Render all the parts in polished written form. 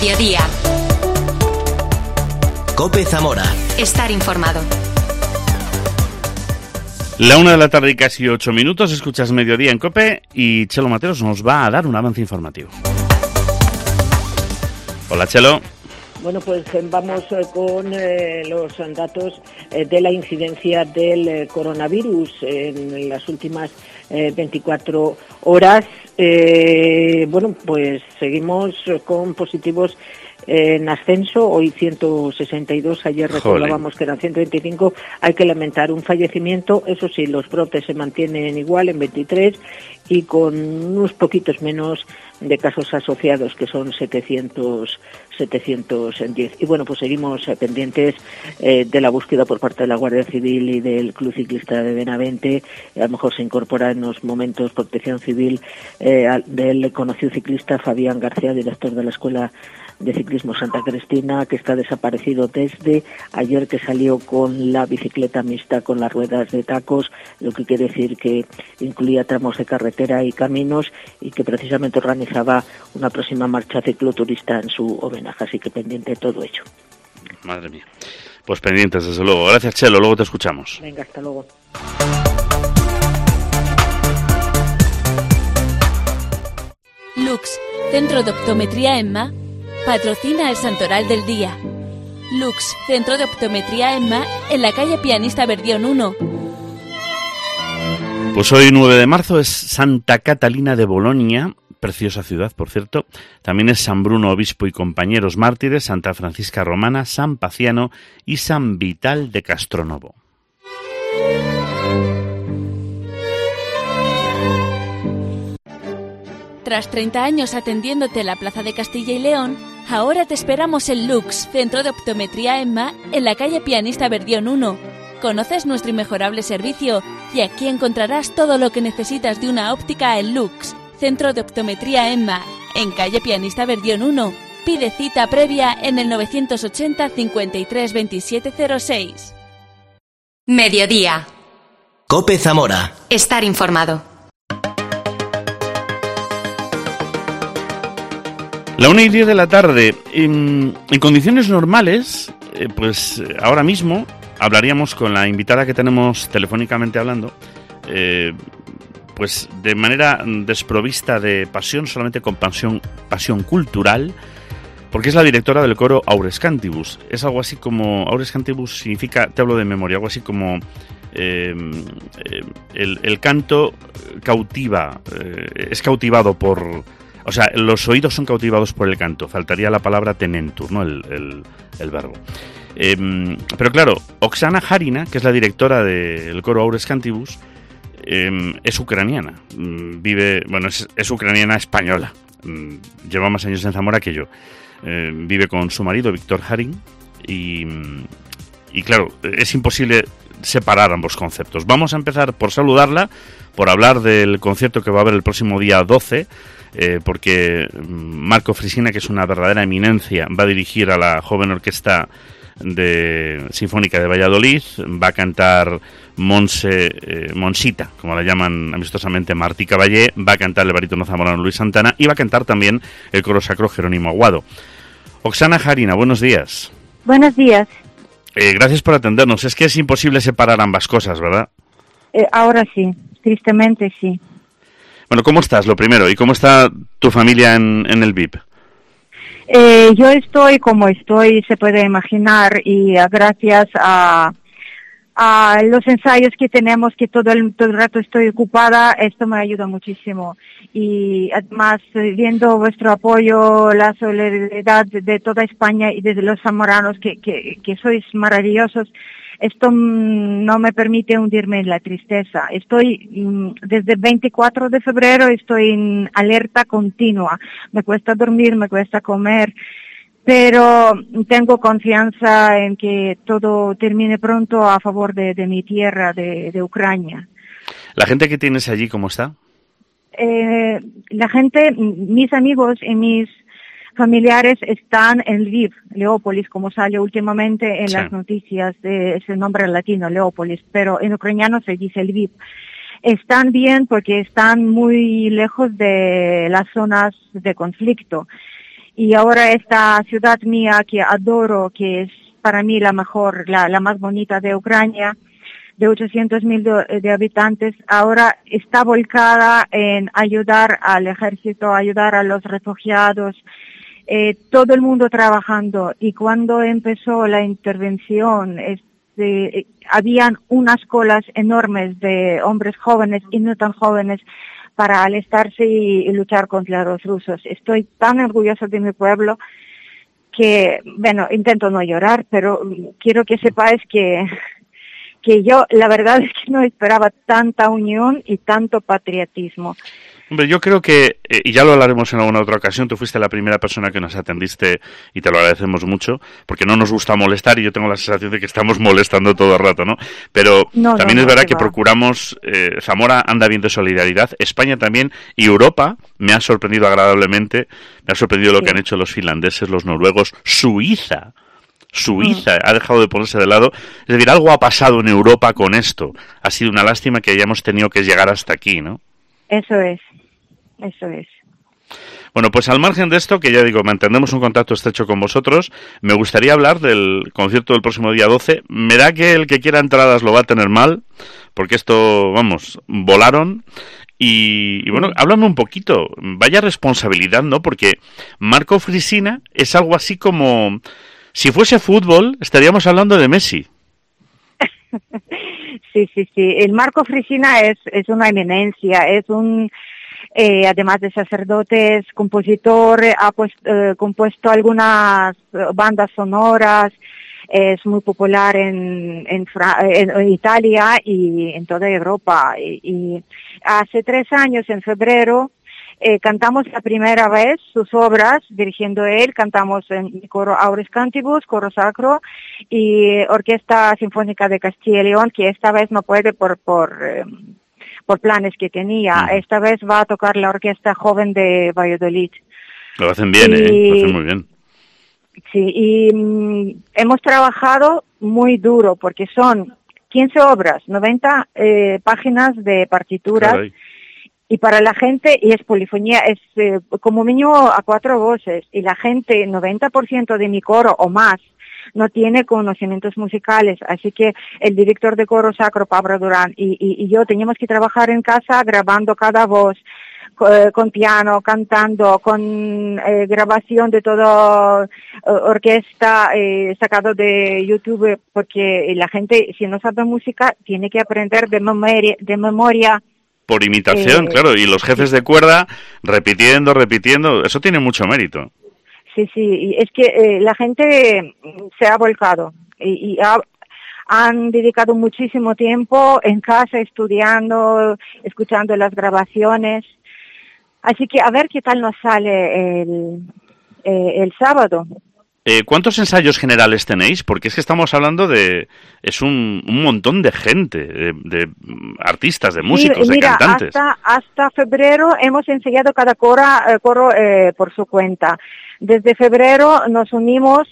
Mediodía. COPE Zamora. Estar informado. La 1 de la tarde y casi 8 minutos, escuchas Mediodía en COPE y Chelo Mateos nos va a dar un avance informativo. Hola, Chelo. Bueno, pues vamos con los datos de la incidencia del coronavirus en las últimas 24 horas. Bueno, pues seguimos con positivos en ascenso, hoy 162, ayer recordábamos que eran 125, hay que lamentar un fallecimiento, eso sí, los brotes se mantienen igual en 23 y con unos poquitos menos de casos asociados, que son 710. Y bueno, pues seguimos pendientes de la búsqueda por parte de la Guardia Civil y del Club Ciclista de Benavente. A lo mejor se incorpora en unos momentos Protección Civil del conocido ciclista Fabián García, director de la Escuela de Ciclismo Santa Cristina, que está desaparecido desde ayer, que salió con la bicicleta mixta con las ruedas de tacos, lo que quiere decir que incluía tramos de carretera y caminos, y que precisamente organizaba una próxima marcha cicloturista en su homenaje, así que pendiente de todo ello. Madre mía. Pues pendientes, desde luego. Gracias, Chelo, luego te escuchamos. Venga, hasta luego. Lux, Centro de Optometría EMMA, patrocina el Santoral del Día. Lux, Centro de Optometría EMMA, en la calle Pianista Verdión 1. Pues hoy 9 de marzo es Santa Catalina de Bolonia, preciosa ciudad, por cierto. También es San Bruno Obispo y compañeros mártires, Santa Francisca Romana, San Paciano y San Vital de Castronovo. Tras 30 años atendiéndote en la Plaza de Castilla y León, ahora te esperamos en Lux, Centro de Optometría EMMA, en la calle Pianista Verdión 1. Conoces nuestro inmejorable servicio y aquí encontrarás todo lo que necesitas de una óptica en Lux, Centro de Optometría EMMA, en calle Pianista Verdión 1. Pide cita previa en el 980 53 27 06. Mediodía. COPE Zamora. Estar informado. La 1:10 de la tarde. En condiciones normales, pues ahora mismo hablaríamos con la invitada que tenemos telefónicamente hablando, pues de manera desprovista de pasión, solamente con pasión cultural, porque es la directora del coro Aures Cantibus. Es algo así como, Aures Cantibus significa, te hablo de memoria, algo así como el canto cautiva, es cautivado por... O sea, los oídos son cautivados por el canto. Faltaría la palabra tenentur, ¿no? El verbo. Pero claro, Oksana Harina, que es la directora del coro Aures Cantibus, es ucraniana. Es ucraniana española. Lleva más años en Zamora que yo. Vive con su marido, Víctor Harin. Y claro, es imposible separar ambos conceptos. Vamos a empezar por saludarla, por hablar del concierto que va a haber el próximo día 12, porque Marco Frisina, que es una verdadera eminencia, va a dirigir a la joven orquesta sinfónica de Valladolid, va a cantar Monsita, como la llaman amistosamente, Martí Caballé, va a cantar el barítono zamorano Luis Santana y va a cantar también el coro sacro Jerónimo Aguado. Oksana Harina, buenos días. Buenos días. Gracias por atendernos. Es que es imposible separar ambas cosas, ¿verdad? Ahora sí, tristemente sí. Bueno, ¿cómo estás, lo primero? ¿Y cómo está tu familia en el VIP? Yo estoy como estoy, se puede imaginar, y gracias a los ensayos que tenemos, que todo el rato estoy ocupada, esto me ayuda muchísimo. Y además, viendo vuestro apoyo, la solidaridad de toda España y de los zamoranos, que sois maravillosos, esto no me permite hundirme en la tristeza. Estoy, desde el 24 de febrero, estoy en alerta continua. Me cuesta dormir, me cuesta comer, pero tengo confianza en que todo termine pronto a favor de mi tierra, de Ucrania. ¿La gente que tienes allí cómo está? La gente, mis amigos y mis familiares están en Lviv, Leópolis, como sale últimamente en las noticias de ese nombre latino, Leópolis, pero en ucraniano se dice Lviv. Están bien porque están muy lejos de las zonas de conflicto. Y ahora esta ciudad mía que adoro, que es para mí la mejor, la más bonita de Ucrania, de 800,000 de habitantes, ahora está volcada en ayudar al ejército, ayudar a los refugiados, todo el mundo trabajando. Y cuando empezó la intervención, habían unas colas enormes de hombres jóvenes y no tan jóvenes para alistarse y luchar contra los rusos. Estoy tan orgullosa de mi pueblo que, bueno, intento no llorar, pero quiero que sepáis que yo, la verdad es que no esperaba tanta unión y tanto patriotismo. Hombre, yo creo que, y ya lo hablaremos en alguna otra ocasión, tú fuiste la primera persona que nos atendiste y te lo agradecemos mucho, porque no nos gusta molestar y yo tengo la sensación de que estamos molestando todo el rato, ¿no? Pero también es verdad que procuramos, Zamora anda bien de solidaridad, España también, y Europa me ha sorprendido agradablemente, me ha sorprendido lo que han hecho los finlandeses, los noruegos, Suiza ha dejado de ponerse de lado. Es decir, algo ha pasado en Europa con esto. Ha sido una lástima que hayamos tenido que llegar hasta aquí, ¿no? Eso es. Bueno, pues al margen de esto, que ya digo, mantendremos un contacto estrecho con vosotros, me gustaría hablar del concierto del próximo día 12. Me da que el que quiera entradas lo va a tener mal, porque esto, vamos, volaron. Y bueno, háblame un poquito, vaya responsabilidad, ¿no? Porque Marco Frisina es algo así como... Si fuese fútbol, estaríamos hablando de Messi. Sí. El Marco Frisina es una eminencia, es además de sacerdote, es compositor, ha compuesto algunas bandas sonoras, es muy popular en Italia y en toda Europa. Y hace 3 años, en febrero, cantamos la primera vez sus obras, dirigiendo él, cantamos en mi coro Auris Cantibus, coro sacro, y Orquesta Sinfónica de Castilla y León, que esta vez no puede por planes que tenía. Esta vez va a tocar la Orquesta Joven de Valladolid. Lo hacen bien, lo hacen muy bien. Sí, y hemos trabajado muy duro, porque son 15 obras, 90 páginas de partituras. Caray. Y para la gente, y es polifonía, es como mínimo a 4 voces, y la gente, 90% de mi coro o más, no tiene conocimientos musicales, así que el director de coro sacro, Pablo Durán, y yo teníamos que trabajar en casa grabando cada voz, con piano, cantando, con grabación de toda orquesta sacado de YouTube, porque la gente, si no sabe música, tiene que aprender de memoria. Por imitación, claro, y los jefes de cuerda repitiendo, eso tiene mucho mérito. Sí, y es que la gente se ha volcado y han dedicado muchísimo tiempo en casa estudiando, escuchando las grabaciones. Así que a ver qué tal nos sale el sábado. ¿Cuántos ensayos generales tenéis? Porque es que estamos hablando es un montón de gente, de artistas, de músicos, de cantantes. Hasta febrero hemos ensayado cada coro por su cuenta. Desde febrero nos unimos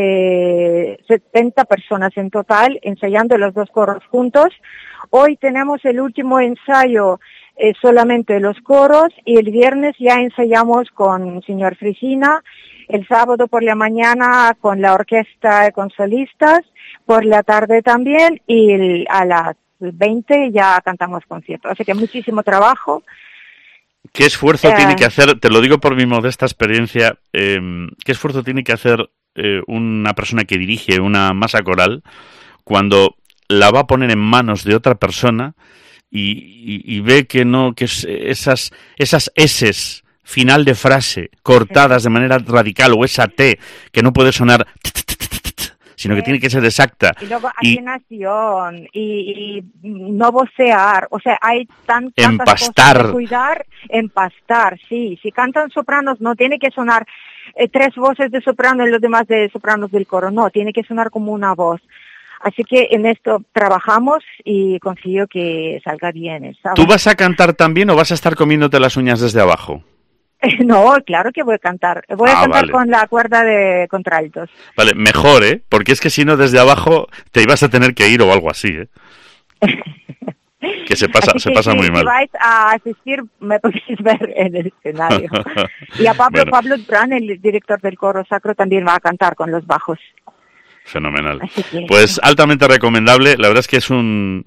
70 personas en total, ensayando los 2 coros juntos. Hoy tenemos el último ensayo, solamente los coros, y el viernes ya ensayamos con señor Frisina. El sábado por la mañana con la orquesta con solistas, por la tarde también, y a las 20 ya cantamos conciertos. Así que muchísimo trabajo. ¿Qué esfuerzo tiene que hacer, te lo digo por mi modesta experiencia, qué esfuerzo tiene que hacer una persona que dirige una masa coral cuando la va a poner en manos de otra persona y ve que esas S's final de frase cortadas de manera radical, o esa T que no puede sonar sino que tiene que ser exacta. Y luego afinación y no vocear, o sea, hay tantas cosas que cuidar. Empastar, sí. Si cantan sopranos no tiene que sonar 3 voces de soprano y los demás de sopranos del coro, no, tiene que sonar como una voz. Así que en esto trabajamos y confío que salga bien. ¿Sabes? ¿Tú vas a cantar también o vas a estar comiéndote las uñas desde abajo? No, claro que voy a cantar. Voy a cantar vale. Con la cuerda de contraltos. Vale, mejor, Porque es que si no, desde abajo te ibas a tener que ir o algo así, que se pasa muy mal. Si vais a asistir, me podéis ver en el escenario. Y a Pablo Durán, el director del coro sacro, también va a cantar con los bajos. Fenomenal. Pues altamente recomendable. La verdad es que es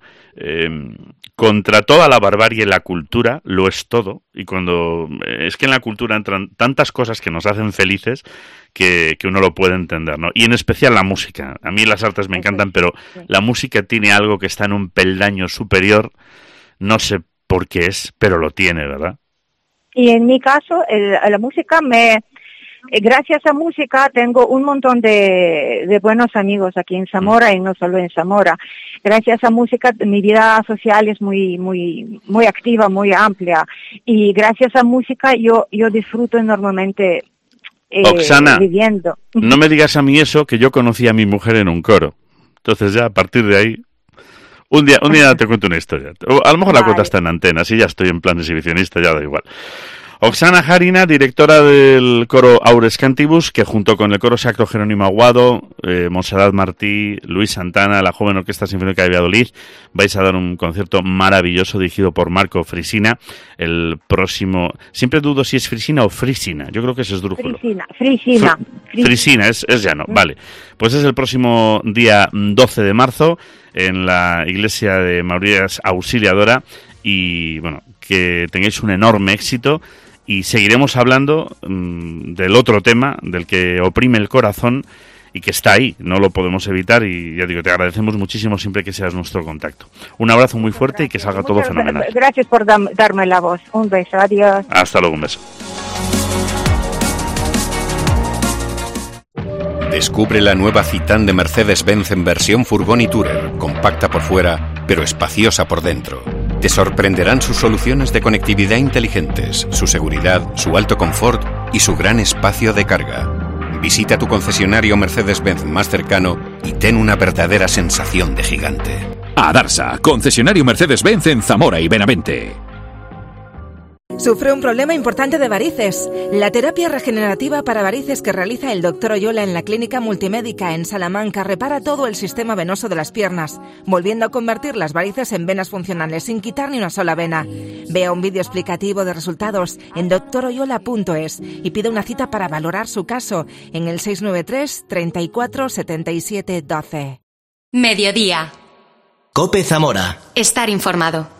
contra toda la barbarie la cultura, lo es todo. Y cuando es que en la cultura entran tantas cosas que nos hacen felices que uno lo puede entender, ¿no? Y en especial la música. A mí las artes me encantan, pero la música tiene algo que está en un peldaño superior. No sé por qué es, pero lo tiene, ¿verdad? Y en mi caso, la música gracias a música tengo un montón de buenos amigos aquí en Zamora y no solo en Zamora. Gracias a música mi vida social es muy activa, muy amplia, y gracias a música yo disfruto enormemente Oksana, viviendo. No me digas a mí eso, que yo conocí a mi mujer en un coro. Entonces ya a partir de ahí un día te cuento una historia. A lo mejor la cuenta está en antena, si ya estoy en plan exhibicionista, ya da igual. Oksana Jarina, directora del coro Aures Cantibus, que junto con el coro sacro Jerónimo Aguado, Montserrat Martí, Luis Santana, la Joven Orquesta Sinfónica de Valladolid, vais a dar un concierto maravilloso dirigido por Marco Frisina el próximo... Siempre dudo si es Frisina o Frisina, yo creo que es esdrújulo. Frisina, es llano, vale. Pues es el próximo día 12 de marzo en la iglesia de Marías Auxiliadora y, bueno, que tengáis un enorme éxito. Y seguiremos hablando del otro tema, del que oprime el corazón y que está ahí, no lo podemos evitar. Y ya digo, te agradecemos muchísimo siempre que seas nuestro contacto. Un abrazo muy fuerte y que salga todo fenomenal. Gracias por darme la voz. Un beso, adiós. Hasta luego, un beso. Descubre la nueva Citan de Mercedes-Benz en versión furgón y tourer, compacta por fuera, pero espaciosa por dentro. Te sorprenderán sus soluciones de conectividad inteligentes, su seguridad, su alto confort y su gran espacio de carga. Visita tu concesionario Mercedes-Benz más cercano y ten una verdadera sensación de gigante. Adarsa, concesionario Mercedes-Benz en Zamora y Benavente. Sufre un problema importante de varices. La terapia regenerativa para varices que realiza el Dr. Oyola en la Clínica Multimédica en Salamanca repara todo el sistema venoso de las piernas, volviendo a convertir las varices en venas funcionales sin quitar ni una sola vena. Vea un vídeo explicativo de resultados en doctoroyola.es y pide una cita para valorar su caso en el 693 34 77 12. Mediodía. COPE Zamora. Estar informado.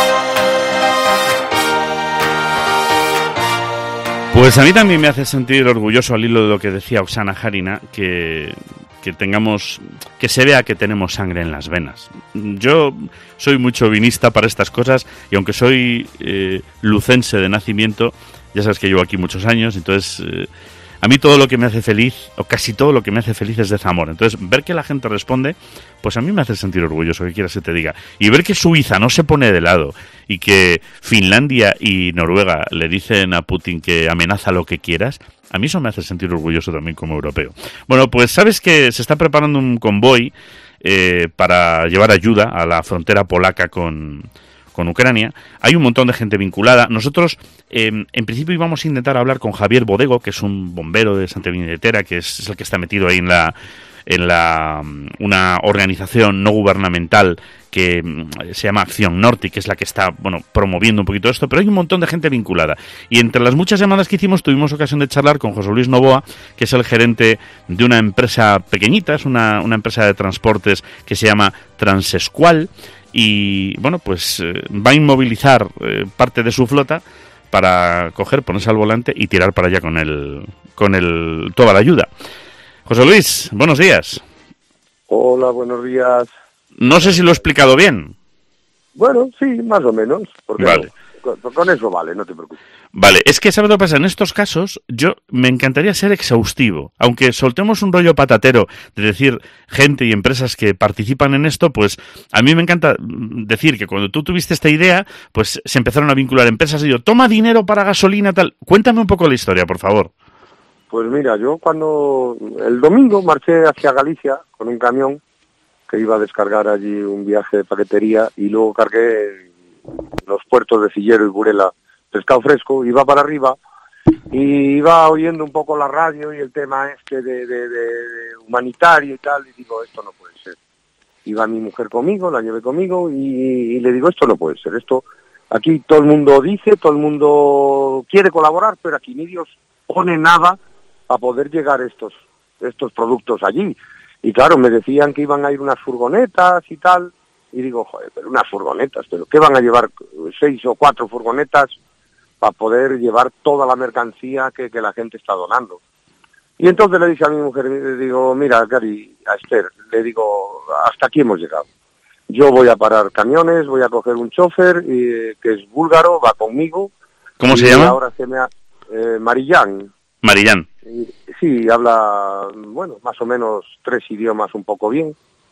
Pues a mí también me hace sentir orgulloso, al hilo de lo que decía Oksana Jarina, que se vea que tenemos sangre en las venas. Yo soy muy chauvinista para estas cosas y aunque soy lucense de nacimiento, ya sabes que llevo aquí muchos años, entonces a mí todo lo que me hace feliz, o casi todo lo que me hace feliz es de Zamora. Entonces ver que la gente responde, pues a mí me hace sentir orgulloso, que quieras que te diga. Y ver que Suiza no se pone de lado y que Finlandia y Noruega le dicen a Putin que amenaza lo que quieras, a mí eso me hace sentir orgulloso también como europeo. Bueno, pues sabes que se está preparando un convoy para llevar ayuda a la frontera polaca con Ucrania. Hay un montón de gente vinculada. Nosotros, en principio, íbamos a intentar hablar con Javier Bodego, que es un bombero de Santiago de Tera, que es el que está metido ahí en una organización no gubernamental que se llama Acción Norte, que es la que está, promoviendo un poquito esto, pero hay un montón de gente vinculada. Y entre las muchas llamadas que hicimos, tuvimos ocasión de charlar con José Luis Novoa, que es el gerente de una empresa pequeñita, es una empresa de transportes que se llama Transescual, y pues va a inmovilizar parte de su flota para ponerse al volante y tirar para allá con toda la ayuda. José Luis, buenos días. Hola, buenos días. No sé si lo he explicado bien. Bueno, sí, más o menos. Porque vale. Con eso vale, no te preocupes. Vale, es que ¿sabes lo que pasa? En estos casos, me encantaría ser exhaustivo. Aunque soltemos un rollo patatero de decir gente y empresas que participan en esto, pues a mí me encanta decir que cuando tú tuviste esta idea, pues se empezaron a vincular empresas y yo, toma dinero para gasolina, tal. Cuéntame un poco la historia, por favor. Pues mira, yo cuando el domingo marché hacia Galicia con un camión que iba a descargar allí un viaje de paquetería y luego cargué los puertos de Cillero y Burela pescado fresco, iba para arriba y iba oyendo un poco la radio y el tema de humanitario y tal, y digo, esto no puede ser. Iba mi mujer conmigo, la llevé conmigo y le digo, esto no puede ser, esto aquí todo el mundo dice, todo el mundo quiere colaborar, pero aquí ni Dios pone nada para poder llegar estos productos allí. Y claro, me decían que iban a ir unas furgonetas y tal, y digo, joder, pero unas furgonetas, ¿pero qué van a llevar? 6 o 4 furgonetas para poder llevar toda la mercancía que la gente está donando. Y entonces le dije a mi mujer, le digo, mira, Gary, a Esther, le digo, hasta aquí hemos llegado. Yo voy a parar camiones, voy a coger un chofer que es búlgaro, va conmigo. ¿Cómo se llama? Ahora se me ha... Marillán. Marillán. Sí, habla, bueno, más o menos 3 idiomas un poco bien.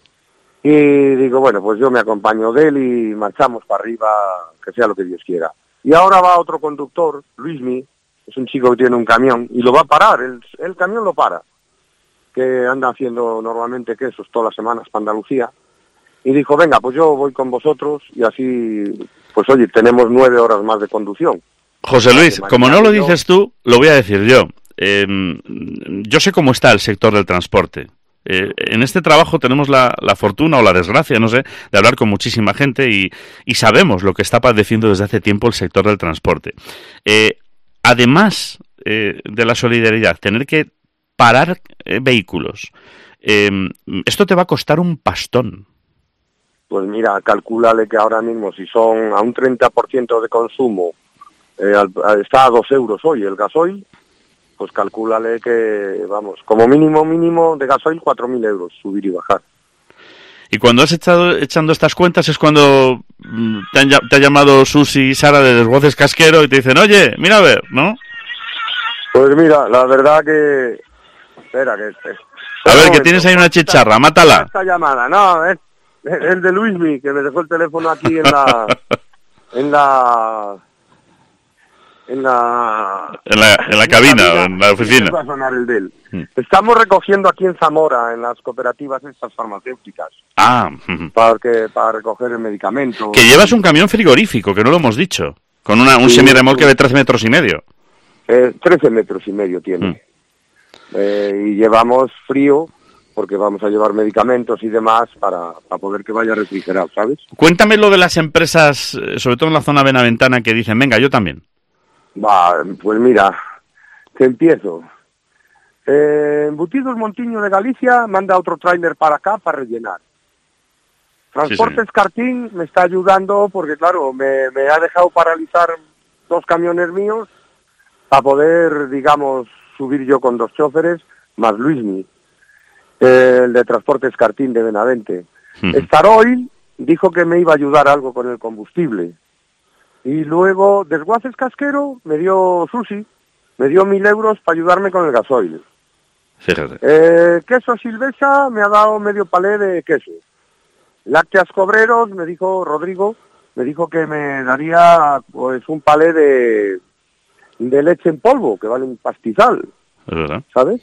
Y digo, bueno, pues yo me acompaño de él y marchamos para arriba, que sea lo que Dios quiera. Y ahora va otro conductor, Luismi, es un chico que tiene un camión, y lo va a parar, el camión lo para, que anda haciendo normalmente quesos todas las semanas para Andalucía, y dijo, venga, pues yo voy con vosotros, y así, pues oye, tenemos 9 horas más de conducción. José Luis, como no lo dices tú, lo voy a decir yo. Yo sé cómo está el sector del transporte. En este trabajo tenemos la fortuna o la desgracia, no sé, de hablar con muchísima gente y sabemos lo que está padeciendo desde hace tiempo el sector del transporte. Además de la solidaridad, tener que parar vehículos, esto te va a costar un pastón. Pues mira, calcúlale que ahora mismo si son a un 30% de consumo, está a 2 euros hoy el gasoil, pues calcúlale que, vamos, como mínimo de gasoil 4.000 euros subir y bajar. Y cuando has echando estas cuentas es cuando te ha llamado Susi y Sara de Desguaces Casquero y te dicen, oye, mira a ver, ¿no? Pues mira, la verdad que... Espera, que... A ver, que tienes ahí una chicharra, mátala. Esta llamada, no, es el de Luismi, que me dejó el teléfono aquí en la cabina, en la oficina. Va a sonar el de él. Estamos recogiendo aquí en Zamora, en las cooperativas estas farmacéuticas. Para recoger el medicamento. Que llevas un camión frigorífico, que no lo hemos dicho, con un semirremolque de 13 metros y medio. 13 metros y medio tiene. Y llevamos frío, porque vamos a llevar medicamentos y demás para poder que vaya refrigerado, ¿sabes? Cuéntame lo de las empresas, sobre todo en la zona benaventana, que dicen, venga, yo también. Pues mira, que empiezo. Embutidos Montiño de Galicia manda otro tráiler para acá para rellenar. Transportes Cartín me está ayudando porque, claro, me ha dejado paralizar 2 camiones míos para poder, digamos, subir yo con 2 choferes, más Luismi, el de Transportes Cartín de Benavente. Star Oil dijo que me iba a ayudar algo con el combustible. Y luego, Desguaces Casquero, me dio Susi, me dio 1.000 euros para ayudarme con el gasoil. Fíjate. Queso Silvesa me ha dado medio palé de queso. Lácteas Cobreros, me dijo Rodrigo, me dijo que me daría pues un palé de leche en polvo, que vale un pastizal. Es verdad. ¿Sabes?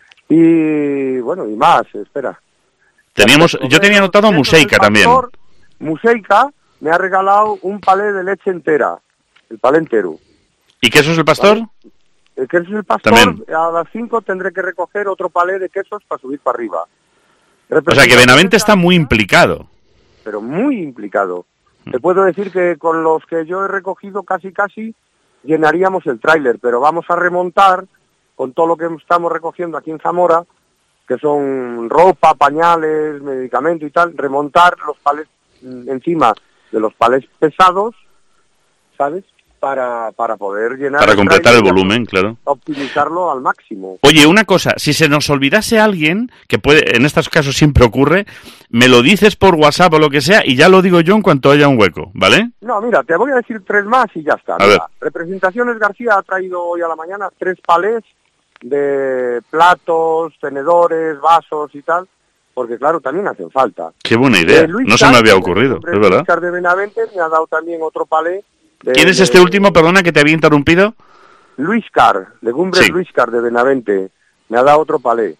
Y bueno, y más, espera. Yo tenía anotado Museica también. Museica me ha regalado un palé de leche entera, el palé entero. ¿Y queso es el pastor? ¿Vale? El queso es el pastor, también. A las 5 tendré que recoger otro palé de quesos para subir para arriba. O sea que Benavente está muy implicado. Pero muy implicado. Te puedo decir que con los que yo he recogido casi llenaríamos el tráiler, pero vamos a remontar con todo lo que estamos recogiendo aquí en Zamora, que son ropa, pañales, medicamento y tal, remontar los palés encima de los palés pesados, ¿sabes? Para poder llenar... Para completar el volumen, claro. Optimizarlo al máximo. Oye, una cosa, si se nos olvidase alguien, que puede, en estos casos siempre ocurre, me lo dices por WhatsApp o lo que sea, y ya lo digo yo en cuanto haya un hueco, ¿vale? No, mira, te voy a decir 3 más y ya está. A ver. Representaciones García ha traído hoy a la mañana 3 palés de platos, tenedores, vasos y tal, porque claro, también hacen falta. Qué buena idea, no se me había ocurrido, es verdad. Luis de Benavente me ha dado también otro palé. ¿Quién es este último, perdona, que te había interrumpido? Luis Car, Legumbres Luis Car de Benavente, me ha dado otro palé.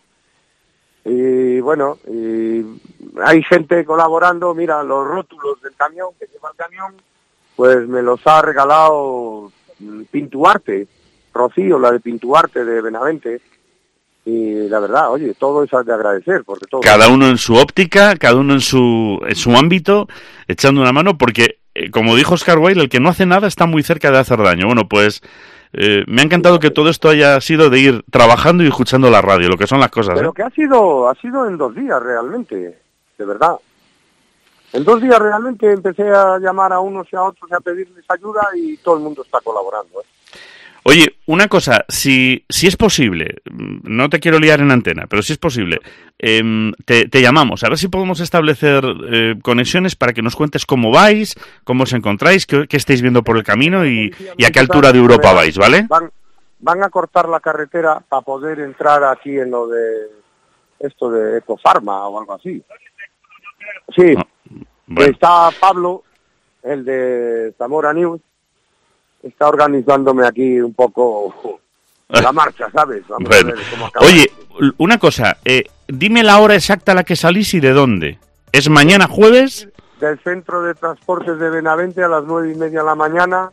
Y bueno, hay gente colaborando, mira, los rótulos del camión, que lleva el camión, pues me los ha regalado Pintuarte, Rocío, la de Pintuarte de Benavente, Y la verdad, oye, todo es de agradecer, porque todo... Cada uno en su óptica, cada uno en su ámbito, echando una mano, porque, como dijo Oscar Wilde, el que no hace nada está muy cerca de hacer daño. Bueno, pues me ha encantado que todo esto haya sido de ir trabajando y escuchando la radio, lo que son las cosas. Pero que ha sido en 2 días realmente, de verdad. En 2 días realmente empecé a llamar a unos y a otros y a pedirles ayuda y todo el mundo está colaborando, Oye, una cosa, si es posible, no te quiero liar en antena, pero si es posible, te llamamos, a ver si podemos establecer conexiones para que nos cuentes cómo vais, cómo os encontráis, qué estáis viendo por el camino y a qué altura de Europa vais, ¿vale? Van a cortar la carretera para poder entrar aquí en lo de esto de Ecofarma o algo así. Sí, bueno. Está Pablo, el de Zamora News, está organizándome aquí un poco la marcha, ¿sabes? Vamos a ver cómo acaba. Oye, una cosa, dime la hora exacta a la que salís y de dónde. ¿Es mañana jueves? Del centro de transportes de Benavente a las 9:30 de la mañana,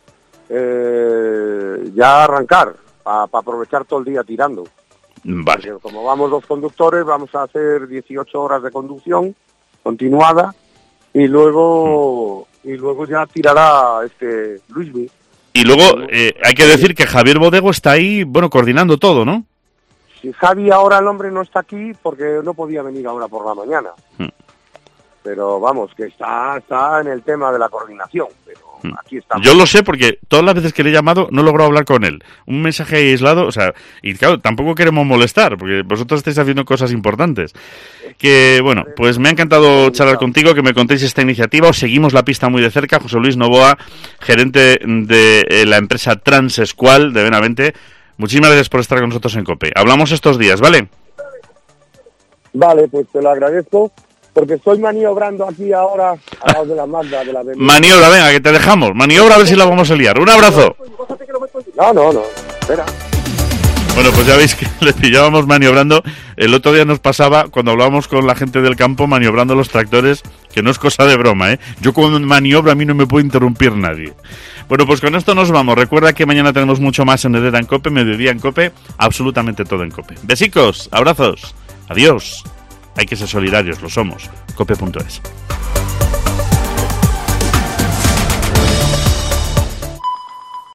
ya arrancar, para aprovechar todo el día tirando. Vale. Porque como vamos 2 conductores, vamos a hacer 18 horas de conducción continuada y luego ya tirará Luismi. Y luego hay que decir que Javier Bodego está ahí, bueno, coordinando todo, ¿no? Si Javi ahora el hombre no está aquí porque no podía venir ahora por la mañana. Pero vamos, que está en el tema de la coordinación, pero aquí estamos. Yo lo sé porque todas las veces que le he llamado no he logrado hablar con él. Un mensaje aislado, o sea, y claro, tampoco queremos molestar porque vosotros estáis haciendo cosas importantes. Que bueno, pues me ha encantado charlar contigo, que me contéis esta iniciativa. Os seguimos la pista muy de cerca. José Luis Novoa, gerente de la empresa Transescual de Benavente. Muchísimas gracias por estar con nosotros en COPE. Hablamos estos días, ¿vale? Vale, pues te lo agradezco. Porque estoy maniobrando aquí ahora al lado de la Magda, de la BMW. Maniobra, venga, que te dejamos. Maniobra a ver si la vamos a liar. Un abrazo. No, espera. Bueno, pues ya veis que le pillábamos maniobrando. El otro día nos pasaba, cuando hablábamos con la gente del campo, maniobrando los tractores, que no es cosa de broma, ¿eh? Yo cuando maniobro a mí no me puede interrumpir nadie. Bueno, pues con esto nos vamos. Recuerda que mañana tenemos mucho más en Herrera en COPE, mediodía en COPE, absolutamente todo en COPE. Besicos, abrazos, adiós. Hay que ser solidarios, lo somos. Cope.es.